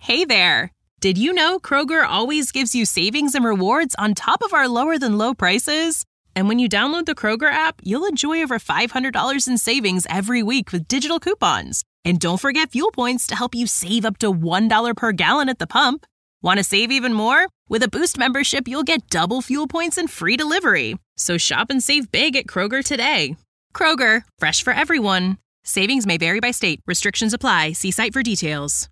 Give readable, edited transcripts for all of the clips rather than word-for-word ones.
Hey there! Did you know Kroger always gives you savings and rewards on top of our lower-than-low prices? And when you download the Kroger app, you'll enjoy over $500 in savings every week with digital coupons. And don't forget fuel points to help you save up to $1 per gallon at the pump. Want to save even more? With a Boost membership, you'll get double fuel points and free delivery. So shop and save big at Kroger today. Kroger, fresh for everyone. Savings may vary by state. Restrictions apply. See site for details.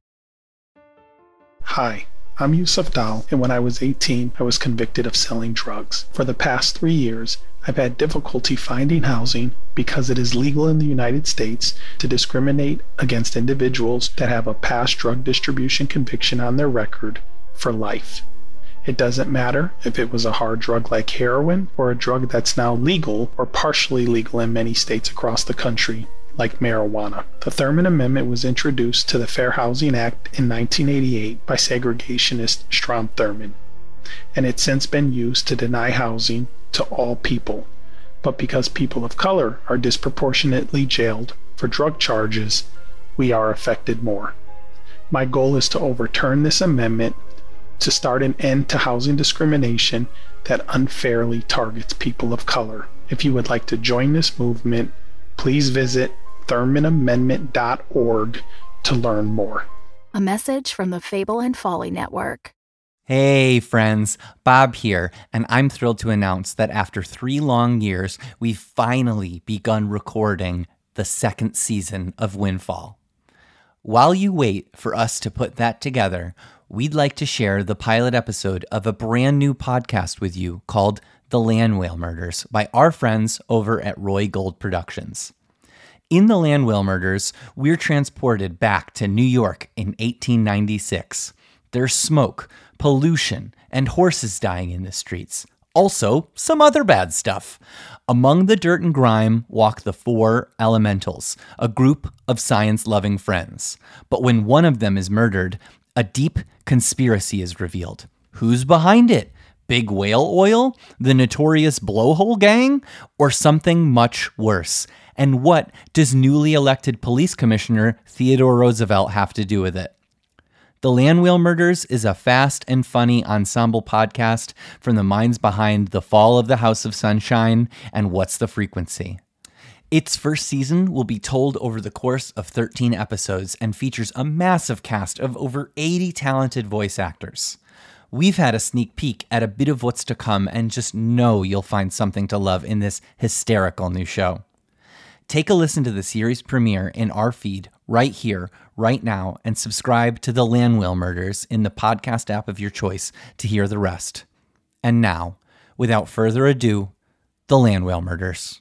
Hi, I'm Yusuf Dal, and when I was 18, I was convicted of selling drugs. For the past 3 years, I've had difficulty finding housing because it is legal in the United States to discriminate against individuals that have a past drug distribution conviction on their record for life. It doesn't matter if it was a hard drug like heroin or a drug that's now legal or partially legal in many states across the country, like marijuana. The Thurmond Amendment was introduced to the Fair Housing Act in 1988 by segregationist Strom Thurmond, and it's since been used to deny housing to all people. But because people of color are disproportionately jailed for drug charges, we are affected more. My goal is to overturn this amendment to start an end to housing discrimination that unfairly targets people of color. If you would like to join this movement, please visit ThurmondAmendment.org to learn more. A message from the Fable and Folly Network. Hey friends, Bob here, and I'm thrilled to announce that after 3 long years, we've finally begun recording the 2nd season of Windfall. While you wait for us to put that together, we'd like to share the pilot episode of a brand new podcast with you called The Land Whale Murders by our friends over at Roy Gold Productions. In The Land Whale Murders, we're transported back to New York in 1896. There's smoke, pollution, and horses dying in the streets. Also, some other bad stuff. Among the dirt and grime walk the 4 elementals, a group of science-loving friends. But when one of them is murdered, a deep conspiracy is revealed. Who's behind it? Big whale oil? The notorious blowhole gang? Or something much worse? And what does newly elected police commissioner Theodore Roosevelt have to do with it? The Land Whale Murders is a fast and funny ensemble podcast from the minds behind The Fall of the House of Sunshine and What's the Frequency. Its first season will be told over the course of 13 episodes and features a massive cast of over 80 talented voice actors. We've had a sneak peek at a bit of what's to come and just know you'll find something to love in this hysterical new show. Take a listen to the series premiere in our feed right here, right now, and subscribe to The Land Whale Murders in the podcast app of your choice to hear the rest. And now, without further ado, The Land Whale Murders.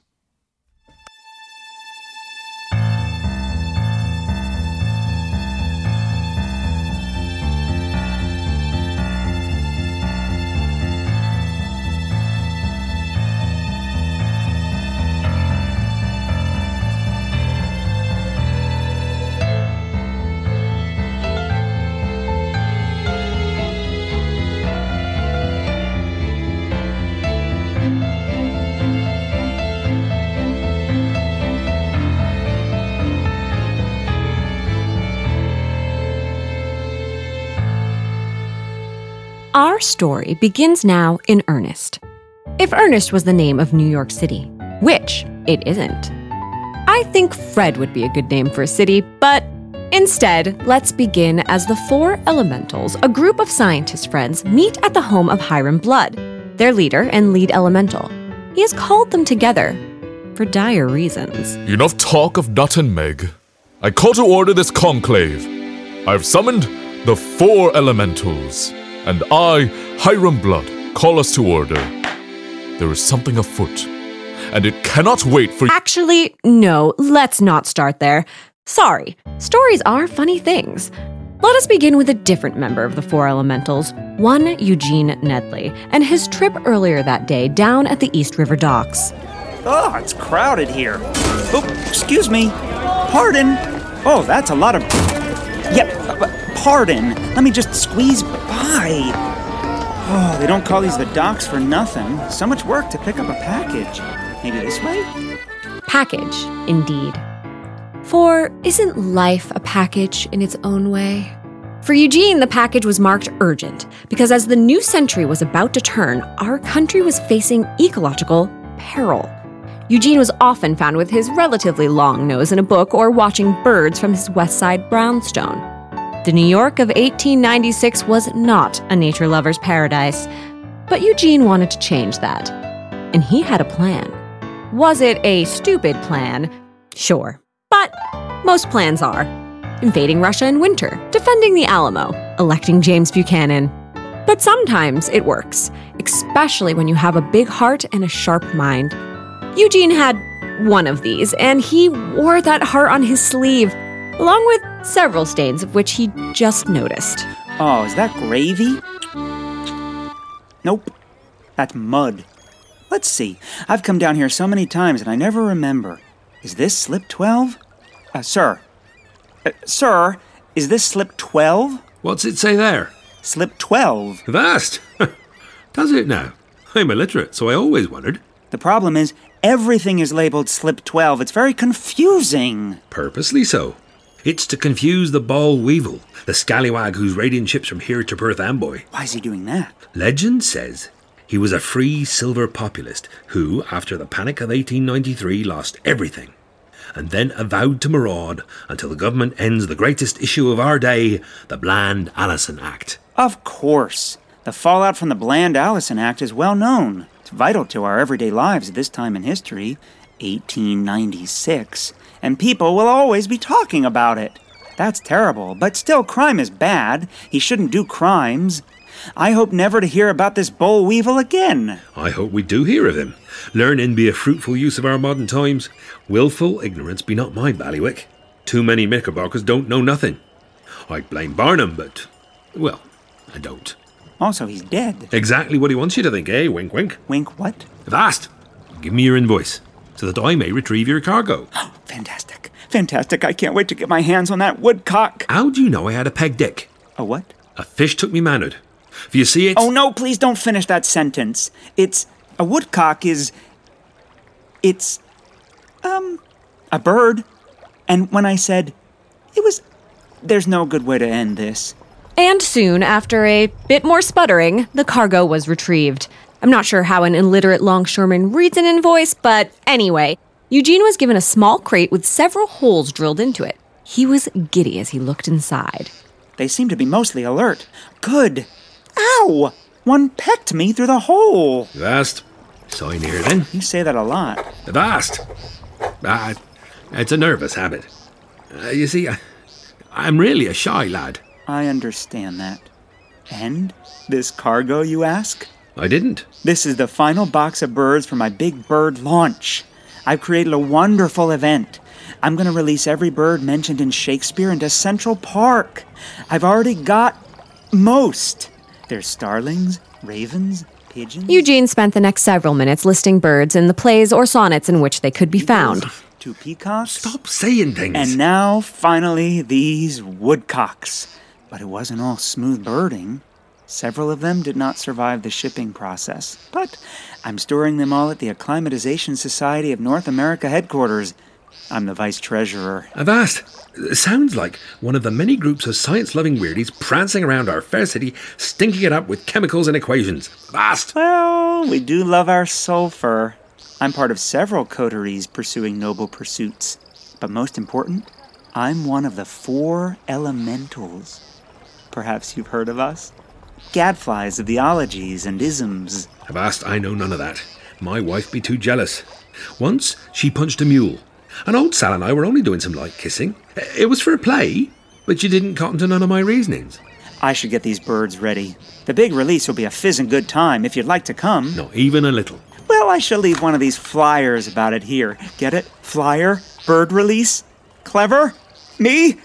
Our story begins now in Ernest. If Ernest was the name of New York City, which it isn't. I think Fred would be a good name for a city, but instead, let's begin as the 4 Elementals, a group of scientist friends, meet at the home of Hiram Blood, their leader and lead elemental. He has called them together for dire reasons. Enough talk of Nut and Meg. I call to order this conclave. I've summoned the 4 Elementals, and I, Hiram Blood, call us to order. There is something afoot, and it cannot wait for— Actually, no, let's not start there. Sorry, stories are funny things. Let us begin with a different member of the 4 Elementals, one Eugene Nedley, and his trip earlier that day down at the East River docks. Oh, it's crowded here. Oh, excuse me. Pardon. Oh, that's a lot of— pardon. Let me just squeeze by. Oh, they don't call these the docks for nothing. So much work to pick up a package. Maybe this way? Package, indeed. For isn't life a package in its own way? For Eugene, the package was marked urgent because as the new century was about to turn, our country was facing ecological peril. Eugene was often found with his relatively long nose in a book or watching birds from his West Side brownstone. The New York of 1896 was not a nature lover's paradise, but Eugene wanted to change that. And he had a plan. Was it a stupid plan? Sure. But most plans are. Invading Russia in winter, defending the Alamo, electing James Buchanan. But sometimes it works, especially when you have a big heart and a sharp mind. Eugene had one of these, and he wore that heart on his sleeve, along with several stains of which he just noticed. Oh, is that gravy? Nope. That's mud. Let's see. I've come down here so many times and I never remember. Is this slip 12? Sir, is this slip 12? What's it say there? Slip 12. Vast! Does it now? I'm illiterate, so I always wondered. The problem is, everything is labeled slip 12. It's very confusing. Purposely so. It's to confuse the ball weevil, the scallywag who's raiding ships from here to Perth Amboy. Why is he doing that? Legend says he was a free silver populist who, after the Panic of 1893, lost everything, and then avowed to maraud until the government ends the greatest issue of our day, the Bland-Allison Act. Of course. The fallout from the Bland-Allison Act is well known. It's vital to our everyday lives at this time in history, 1896, and people will always be talking about it. That's terrible, but still crime is bad. He shouldn't do crimes. I hope never to hear about this boll weevil again. I hope we do hear of him. Learning be a fruitful use of our modern times. Willful ignorance be not my bailiwick. Too many knickerbockers don't know nothing. I blame Barnum, but, well, I don't. Also, he's dead. Exactly what he wants you to think, eh? Wink, wink. Wink what? Vast, give me your invoice, so that I may retrieve your cargo. Fantastic. Fantastic. I can't wait to get my hands on that woodcock. How do you know I had a peg dick? A what? A fish took me manhood. For you see, it's... Oh, no, please don't finish that sentence. A woodcock is... It's... a bird. And when I said... There's no good way to end this. And soon, after a bit more sputtering, the cargo was retrieved. I'm not sure how an illiterate longshoreman reads an invoice, but anyway, Eugene was given a small crate with several holes drilled into it. He was giddy as he looked inside. They seem to be mostly alert. Good. Ow! One pecked me through the hole. Vast. Sign here, then. You say that a lot. Vast. It's a nervous habit. You see, I'm really a shy lad. I understand that. And this cargo, you ask? I didn't. This is the final box of birds for my big bird launch. I've created a wonderful event. I'm going to release every bird mentioned in Shakespeare into Central Park. I've already got most. There's starlings, ravens, pigeons. Eugene spent the next several minutes listing birds in the plays or sonnets in which they could be found. 2 peacocks. Stop saying things. And now, finally, these woodcocks. But it wasn't all smooth birding. Several of them did not survive the shipping process. But I'm storing them all at the Acclimatization Society of North America headquarters. I'm the vice treasurer. Avast! Sounds like one of the many groups of science-loving weirdies prancing around our fair city, stinking it up with chemicals and equations. Avast! Well, we do love our sulfur. I'm part of several coteries pursuing noble pursuits. But most important, I'm one of the 4 elementals. Perhaps you've heard of us? Gadflies of the ologies and isms. Avast, I know none of that. My wife be too jealous. Once, she punched a mule. And old Sal and I were only doing some light kissing. It was for a play, but you didn't cotton to none of my reasonings. I should get these birds ready. The big release will be a fizzing good time if you'd like to come. Not even a little. Well, I shall leave one of these flyers about it here. Get it? Flyer? Bird release? Clever? Me?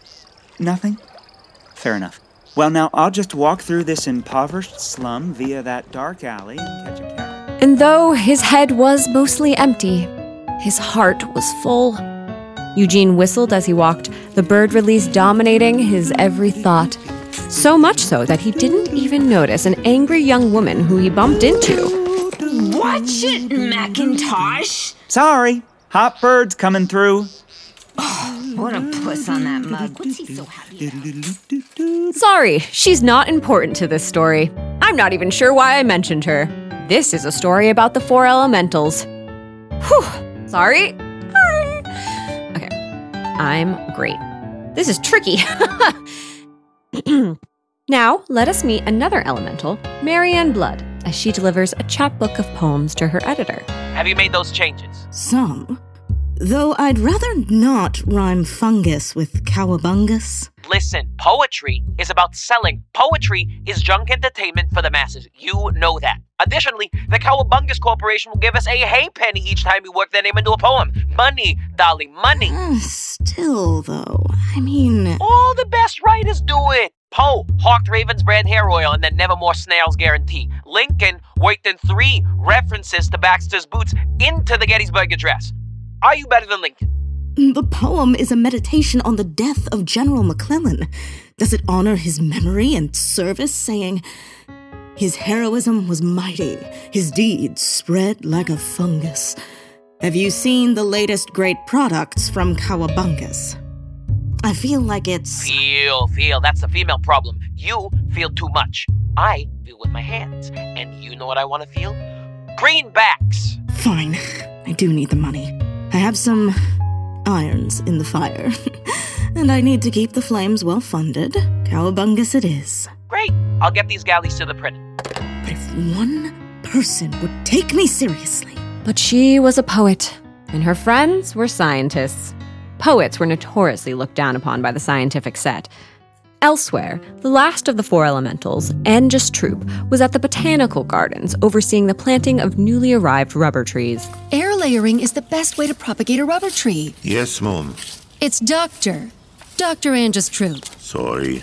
Nothing? Fair enough. Well, now, I'll just walk through this impoverished slum via that dark alley and catch a carrot. And though his head was mostly empty, his heart was full. Eugene whistled as he walked, the bird release dominating his every thought. So much so that he didn't even notice an angry young woman who he bumped into. Watch it, Macintosh! Sorry, hot birds coming through. Oh, what a puss on that mug. What's he so happy about? Sorry, she's not important to this story. I'm not even sure why I mentioned her. This is a story about the 4 elementals. Whew, sorry. Okay, I'm great. This is tricky. Now, let us meet another elemental, Marianne Blood, as she delivers a chapbook of poems to her editor. Have you made those changes? Some. Though I'd rather not rhyme fungus with cowabungus. Listen, poetry is about selling. Poetry is junk entertainment for the masses. You know that. Additionally, the Cowabungus Corporation will give us a halfpenny each time we work their name into a poem. Money, darling, money. Still, though, I mean... All the best writers do it. Poe, Hawked Raven's brand hair oil and then Nevermore Snails guarantee. Lincoln worked in 3 references to Baxter's boots into the Gettysburg Address. Are you better than Lincoln? The poem is a meditation on the death of General McClellan. Does it honor his memory and service, saying, "His heroism was mighty, his deeds spread like a fungus. Have you seen the latest great products from Cowabungus?" I feel like it's... Feel. That's the female problem. You feel too much. I feel with my hands. And you know what I want to feel? Greenbacks. Fine. I do need the money. I have some irons in the fire. And I need to keep the flames well funded. Cowabungus it is. Great. I'll get these galleys to the printer. But if one person would take me seriously... But she was a poet, and her friends were scientists. Poets were notoriously looked down upon by the scientific set. Elsewhere, the last of the 4 elementals, Angus Troop, was at the botanical gardens overseeing the planting of newly arrived rubber trees. Air layering is the best way to propagate a rubber tree. Yes, Mum. It's Dr. Angus Troop. Sorry.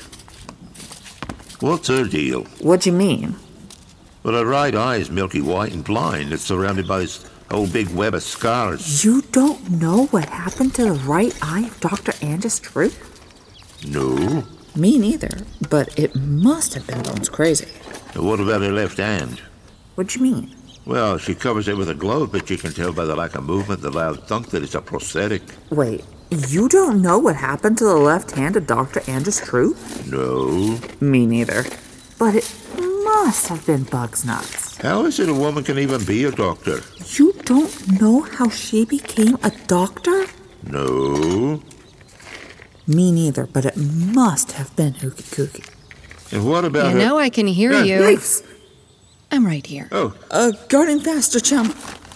What's her deal? What do you mean? Well, her right eye is milky white and blind. It's surrounded by this whole big web of scars. You don't know what happened to the right eye of Dr. Angus Troop? No. Me neither, but it must have been bones crazy. What about her left hand? What do you mean? Well, she covers it with a glove, but you can tell by the lack of movement, the loud thunk, that it's a prosthetic. Wait, you don't know what happened to the left hand of Dr. Angus Troop? No. Me neither. But it must have been Bugs Nuts. How is it a woman can even be a doctor? You don't know how she became a doctor? No. Me neither, but it must have been Hooky Kooky. And what about her? Now I can hear you. Yikes! I'm right here. Oh. Garden faster, chum.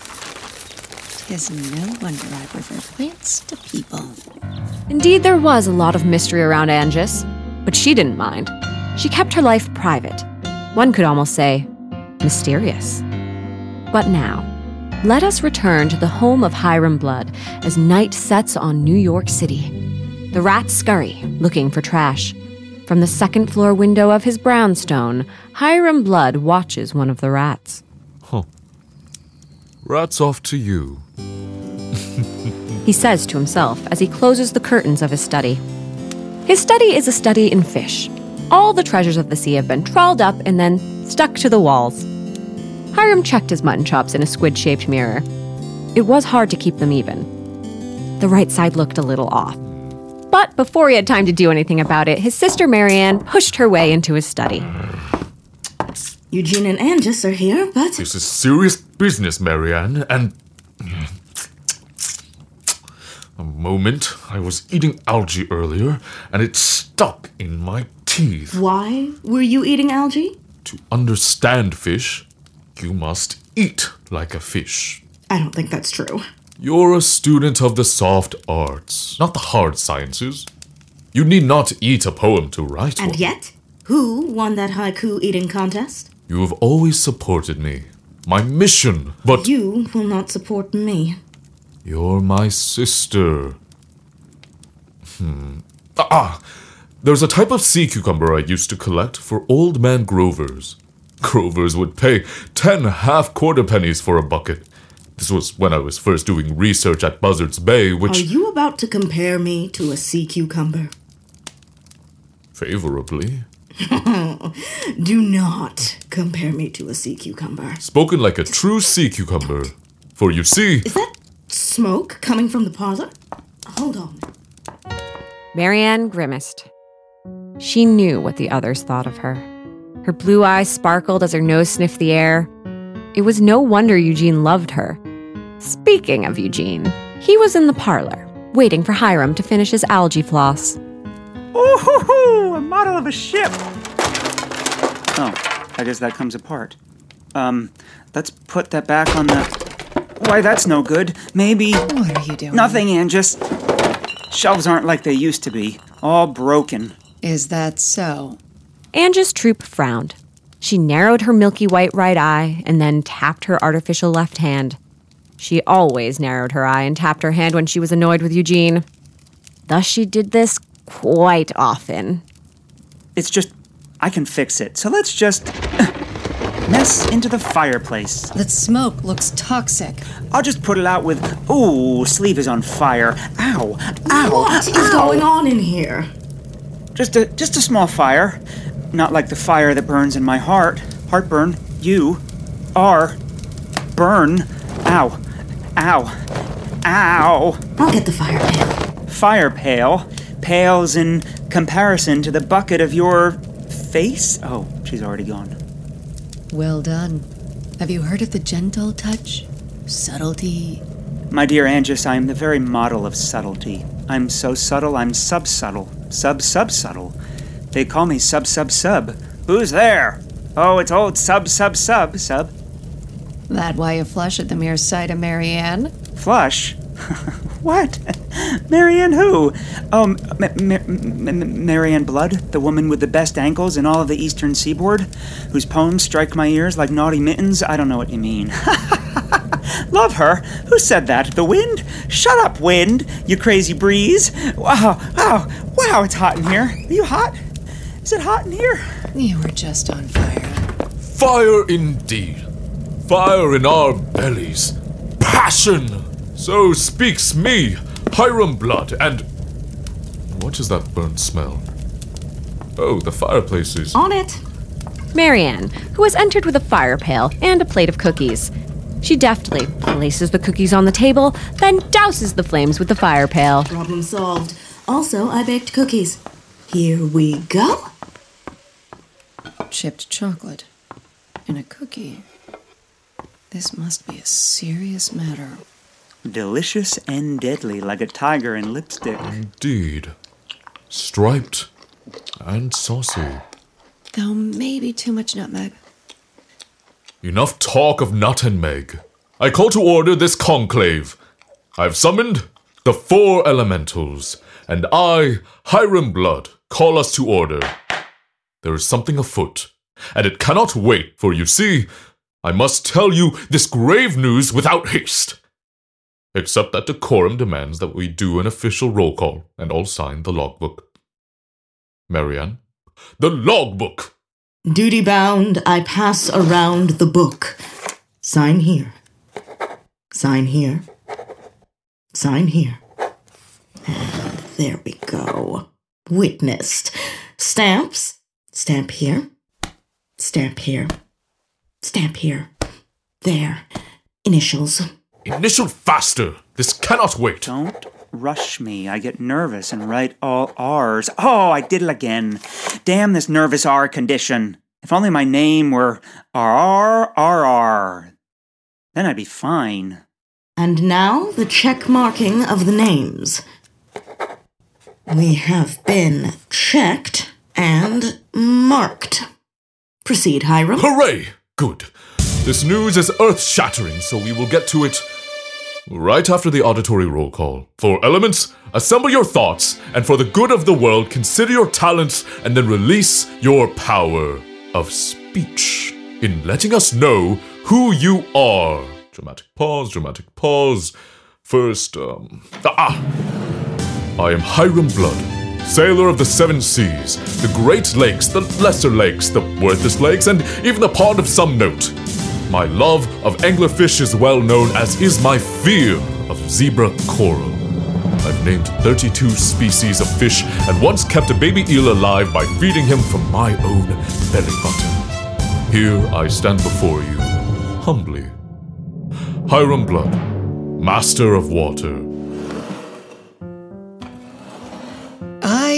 'Tis no wonder I prefer plants to people. Indeed, there was a lot of mystery around Angus, but she didn't mind. She kept her life private. One could almost say, mysterious. But now, let us return to the home of Hiram Blood as night sets on New York City. The rats scurry, looking for trash. From the second-floor window of his brownstone, Hiram Blood watches one of the rats. Huh. Rats off to you. He says to himself as he closes the curtains of his study. His study is a study in fish. All the treasures of the sea have been trawled up and then stuck to the walls. Hiram checked his mutton chops in a squid-shaped mirror. It was hard to keep them even. The right side looked a little off. But before he had time to do anything about it, his sister Marianne pushed her way into his study. Eugene and Angus are here, but... This is serious business, Marianne, and... A moment. I was eating algae earlier, and it stuck in my teeth. Why were you eating algae? To understand fish, you must eat like a fish. I don't think that's true. You're a student of the soft arts, not the hard sciences. You need not eat a poem to write one. And yet, who won that haiku eating contest? You have always supported me. My mission, but... You will not support me. You're my sister. There's a type of sea cucumber I used to collect for old man Grovers. Grovers would pay 10 half-quarter pennies for a bucket. This was when I was first doing research at Buzzards Bay, which... Are you about to compare me to a sea cucumber? Favorably. Do not compare me to a sea cucumber. Spoken like a true sea cucumber. For you see... Is that smoke coming from the parlor? Hold on. Marianne grimaced. She knew what the others thought of her. Her blue eyes sparkled as her nose sniffed the air. It was no wonder Eugene loved her. Speaking of Eugene, he was in the parlor, waiting for Hiram to finish his algae floss. Ooh, a model of a ship! Oh, I guess that comes apart. Let's put that back on the... Why, that's no good. Maybe... What are you doing? Nothing, Angus. Shelves aren't like they used to be. All broken. Is that so? Angus Troop frowned. She narrowed her milky white right eye and then tapped her artificial left hand. She always narrowed her eye and tapped her hand when she was annoyed with Eugene. Thus she did this quite often. It's just... I can fix it. So let's just... mess into the fireplace. That smoke looks toxic. I'll just put it out with... Ooh, sleeve is on fire. Ow. Ow. What is going on in here? Just a small fire. Not like the fire that burns in my heart. Heartburn. You are... burn. Ow. Ow. Ow. I'll get the fire pail. Fire pail? Pales in comparison to the bucket of your... face? Oh, she's already gone. Well done. Have you heard of the gentle touch? Subtlety? My dear Angus, I am the very model of subtlety. I'm so subtle, I'm sub-subtle. Sub-sub-subtle. They call me sub-sub-sub. Who's there? Oh, it's old sub-sub-sub, sub. That why you flush at the mere sight of Marianne? Flush? What? Marianne who? Oh, Marianne Blood, the woman with the best ankles in all of the eastern seaboard, whose poems strike my ears like naughty mittens? I don't know what you mean. Love her? Who said that? The wind? Shut up, wind, you crazy breeze. Wow, it's hot in here. Are you hot? Is it hot in here? You were just on fire. Fire indeed. Fire in our bellies. Passion! So speaks me, Hiram Blood, and... What is that burnt smell? Oh, the fireplace is... On it! Marianne, who has entered with a fire pail and a plate of cookies. She deftly places the cookies on the table, then douses the flames with the fire pail. Problem solved. Also, I baked cookies. Here we go. Chipped chocolate in a cookie. This must be a serious matter. Delicious and deadly, like a tiger in lipstick. Indeed. Striped and saucy. Though maybe too much nutmeg. Enough talk of nut and meg. I call to order this conclave. I've summoned the 4 elementals, and I, Hiram Blood, call us to order. There is something afoot, and it cannot wait, for you see, I must tell you this grave news without haste. Except that decorum demands that we do an official roll call, and all sign the logbook. Marianne, the logbook! Duty bound, I pass around the book. Sign here. Sign here. Sign here. And there we go. Witnessed. Stamps. Stamp here. Stamp here. Stamp here. There. Initials. Initial faster! This cannot wait! Don't rush me. I get nervous and write all R's. Oh, I did it again. Damn this nervous R condition. If only my name were RRRR. Then I'd be fine. And now the check marking of the names. We have been checked and marked. Proceed, Hiram. Hooray! Good. This news is earth-shattering, so we will get to it right after the auditory roll call. For elements, assemble your thoughts, and for the good of the world, consider your talents, and then release your power of speech in letting us know who you are. Dramatic pause. First, I am Hiram Blood, sailor of the 7 seas, the great lakes, the lesser lakes, the worthless lakes, and even the pond of some note. My love of anglerfish is well known, as is my fear of zebra coral. I've named 32 species of fish and once kept a baby eel alive by feeding him from my own belly button. Here I stand before you, humbly. Hiram Blood, master of water.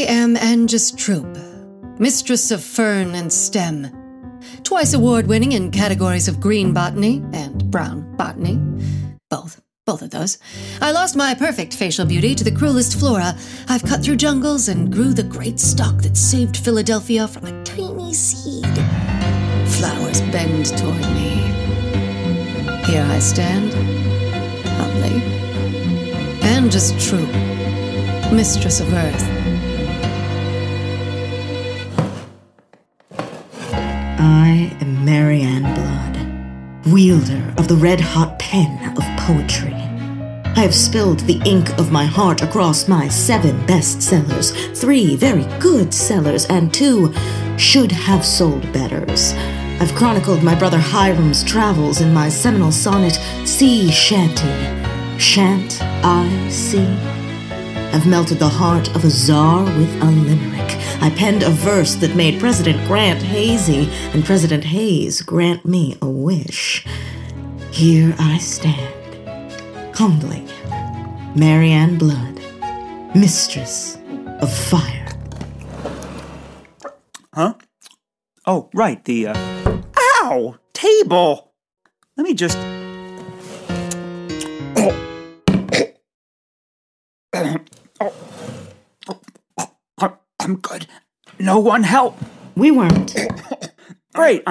am Angus Troop, Mistress of Fern and Stem. Twice award-winning in categories of green botany and brown botany. Both of those. I lost my perfect facial beauty to the cruelest flora. I've cut through jungles and grew the great stalk that saved Philadelphia from a tiny seed. Flowers bend toward me. Here I stand, humbly. Angus Troop, Mistress of Earth. I am Marianne Blood, wielder of the red-hot pen of poetry. I have spilled the ink of my heart across my 7 bestsellers, 3 very good sellers, and 2 should-have-sold-betters. I've chronicled my brother Hiram's travels in my seminal sonnet, Sea Shanty. Shan't I see? I've melted the heart of a czar with a limerick. I penned a verse that made President Grant hazy, and President Hayes grant me a wish. Here I stand, humbly, Marianne Blood, Mistress of Fire. Huh? Oh, right, the, Ow! Table! Let me just... I'm good. No one help. We weren't. Great,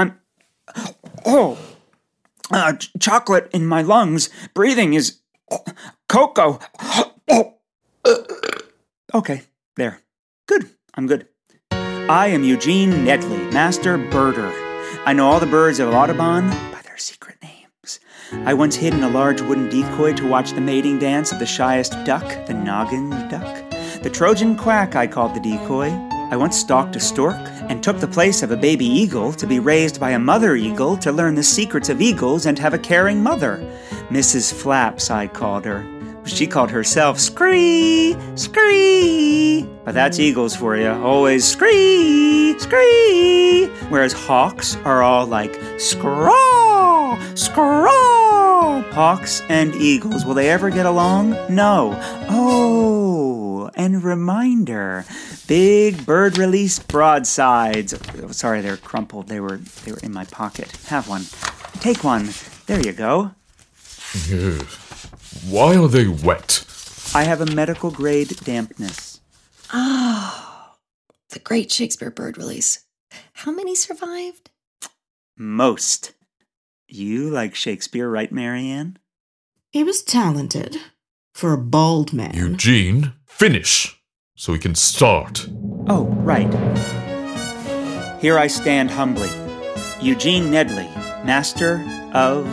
chocolate in my lungs. Breathing is... cocoa. Okay, there. Good, I'm good. I am Eugene Nedley, Master Birder. I know all the birds of Audubon by their secret names. I once hid in a large wooden decoy to watch the mating dance of the shyest duck, the noggin duck. The Trojan quack I called the decoy. I once stalked a stork and took the place of a baby eagle to be raised by a mother eagle to learn the secrets of eagles and have a caring mother. Mrs. Flaps, I called her. She called herself Scree, Scree. But that's eagles for you. Always Scree, Scree. Whereas hawks are all like Scraw, Scraw. Hawks and eagles, will they ever get along? No. Oh, and reminder, big bird release broadsides. Oh, sorry, they're crumpled. They were in my pocket. Have one. Take one. There you go. Yes. Why are they wet? I have a medical-grade dampness. Oh, the great Shakespeare bird release. How many survived? Most. You like Shakespeare, right, Marianne? He was talented. For a bald man. Eugene, finish, so we can start. Oh, right. Here I stand humbly. Eugene Nedley, Master of...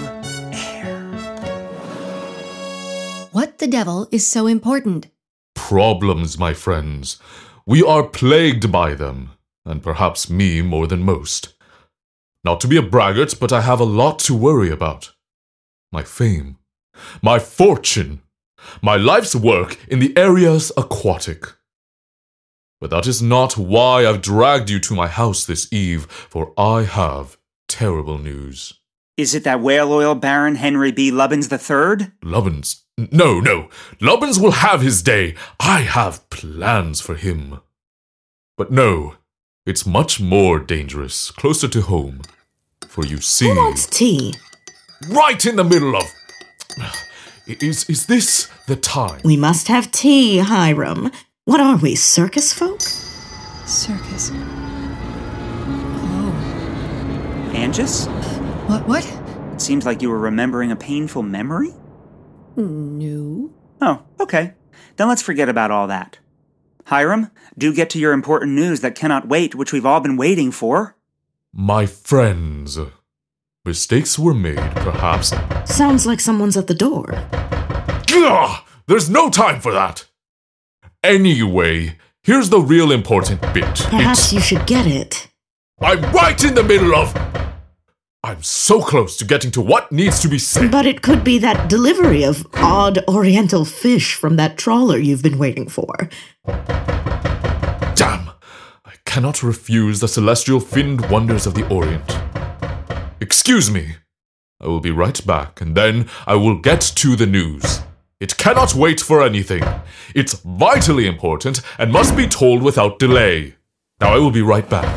What the devil is so important? Problems, my friends. We are plagued by them, and perhaps me more than most. Not to be a braggart, but I have a lot to worry about. My fame, my fortune, my life's work in the areas aquatic. But that is not why I've dragged you to my house this eve, for I have terrible news. Is it that whale oil baron Henry B. Lubbins III? Lubbins? No. Lubbins will have his day. I have plans for him. But no, it's much more dangerous, closer to home. For you see... Who wants tea? Right in the middle of... Is this the time? We must have tea, Hiram. What are we, circus folk? Circus. Oh. Angus? What? It seems like you were remembering a painful memory? No. Oh, okay. Then let's forget about all that. Hiram, do get to your important news that cannot wait, which we've all been waiting for. My friends, mistakes were made, perhaps. Sounds like someone's at the door. Ugh, there's no time for that. Anyway, here's the real important bit. Perhaps you should get it. I'm right in the middle of... I'm so close to getting to what needs to be said. But it could be that delivery of odd oriental fish from that trawler you've been waiting for. Damn! I cannot refuse the celestial finned wonders of the Orient. Excuse me. I will be right back, and then I will get to the news. It cannot wait for anything. It's vitally important and must be told without delay. Now I will be right back.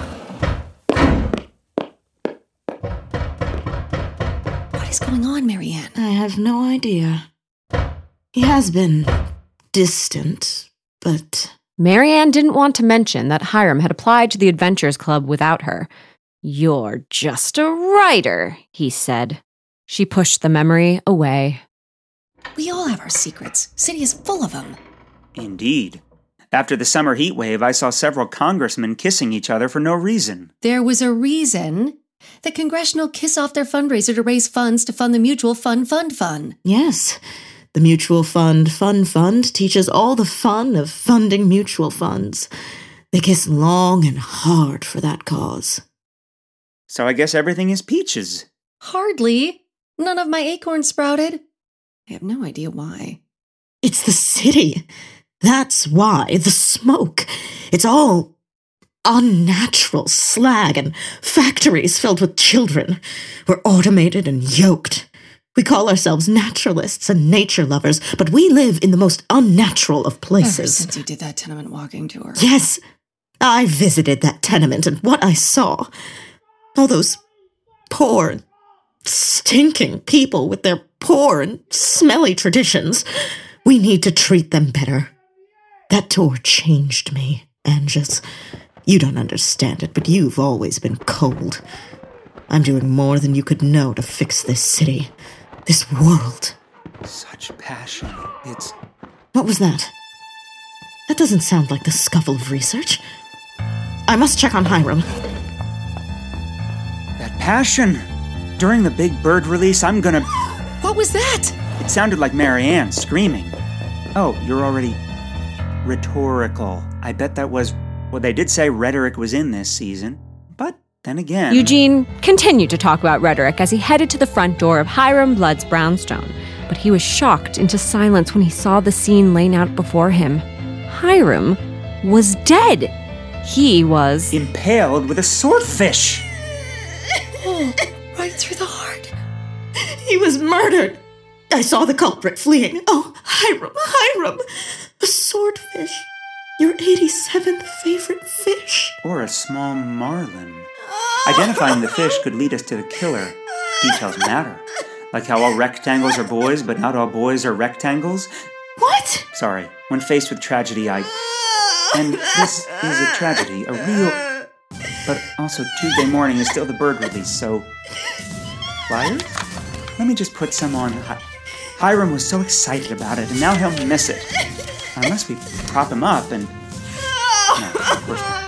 What is going on, Marianne? I have no idea. He has been distant, but... Marianne didn't want to mention that Hiram had applied to the Adventures Club without her. "You're just a writer," he said. She pushed the memory away. We all have our secrets. City is full of them. Indeed. After the summer heat wave, I saw several congressmen kissing each other for no reason. There was a reason. The Congressional Kiss Off their fundraiser to raise funds to fund the Mutual Fund. Yes. The Mutual Fund teaches all the fun of funding mutual funds. They kiss long and hard for that cause. So I guess everything is peaches. Hardly. None of my acorns sprouted. I have no idea why. It's the city. That's why. The smoke. It's all unnatural slag and factories filled with children. We're automated and yoked. We call ourselves naturalists and nature lovers, but we live in the most unnatural of places. Ever since you did that tenement walking tour. Yes, I visited that tenement, and what I saw, all those poor, stinking people with their poor and smelly traditions, we need to treat them better. That tour changed me, Angus. You don't understand it, but you've always been cold. I'm doing more than you could know to fix this city. This world. Such passion. It's... What was that? That doesn't sound like the scuffle of research. I must check on Hiram. That passion. During the Big Bird release, I'm gonna... What was that? It sounded like Marianne screaming. Oh, you're already... rhetorical. I bet that was... Well, they did say rhetoric was in this season. But then again... Eugene continued to talk about rhetoric as he headed to the front door of Hiram Blood's brownstone, but he was shocked into silence when he saw the scene laying out before him. Hiram was dead. He was... impaled with a swordfish. Oh, right through the heart. He was murdered. I saw the culprit fleeing. Oh, Hiram, a swordfish. Your 87th favorite fish. Or a small marlin. Identifying the fish could lead us to the killer. Details matter. Like how all rectangles are boys, but not all boys are rectangles. What? Sorry. When faced with tragedy, And this is a tragedy, a real... But also Tuesday morning is still the Bird release, so... Flyers? Let me just put some on... Hiram was so excited about it, and now he'll miss it. Unless we prop him up and... No, of course not.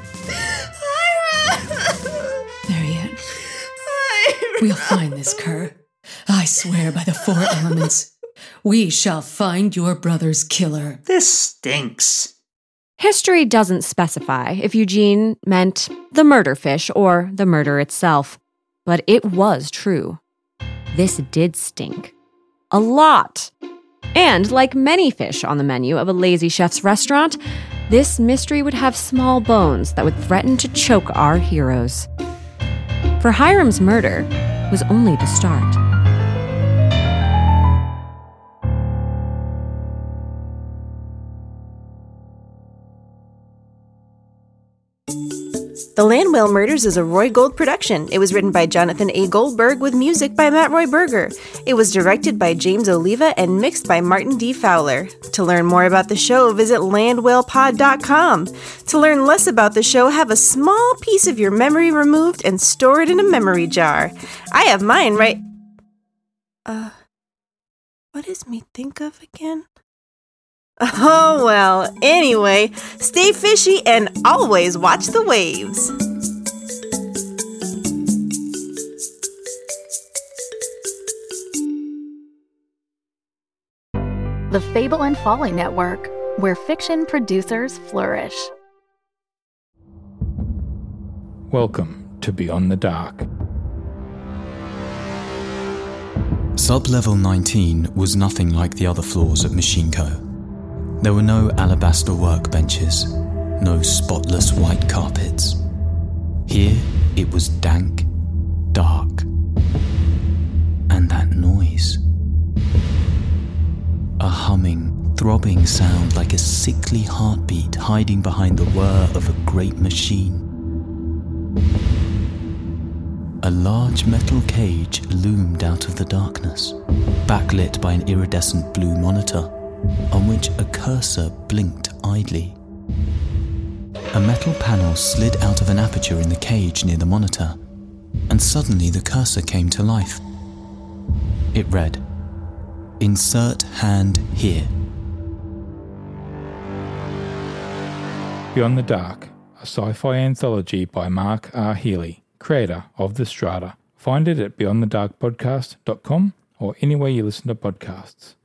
Marianne. We'll find this cur. I swear by the 4 elements. We shall find your brother's killer. This stinks. History doesn't specify if Eugene meant the murder fish or the murder itself, but it was true. This did stink. A lot. And like many fish on the menu of a lazy chef's restaurant, this mystery would have small bones that would threaten to choke our heroes. For Hiram's murder was only the start. The Landwell Murders is a Roy Gold production. It was written by Jonathan A. Goldberg with music by Matt Roy Berger. It was directed by James Oliva and mixed by Martin D. Fowler. To learn more about the show, visit landwellpod.com. To learn less about the show, have a small piece of your memory removed and store it in a memory jar. I have mine right... What does me think of again? Oh, well, anyway, stay fishy and always watch the waves. The Fable and Folly Network, where fiction producers flourish. Welcome to Beyond the Dark. Sub-level 19 was nothing like the other floors at Machine Co. There were no alabaster workbenches, no spotless white carpets. Here it was dank, dark, and that noise. A throbbing sound like a sickly heartbeat hiding behind the whir of a great machine. A large metal cage loomed out of the darkness, backlit by an iridescent blue monitor, on which a cursor blinked idly. A metal panel slid out of an aperture in the cage near the monitor, and suddenly the cursor came to life. It read, "Insert hand here." Beyond the Dark, a sci-fi anthology by Mark R. Healy, creator of The Strata. Find it at beyondthedarkpodcast.com or anywhere you listen to podcasts.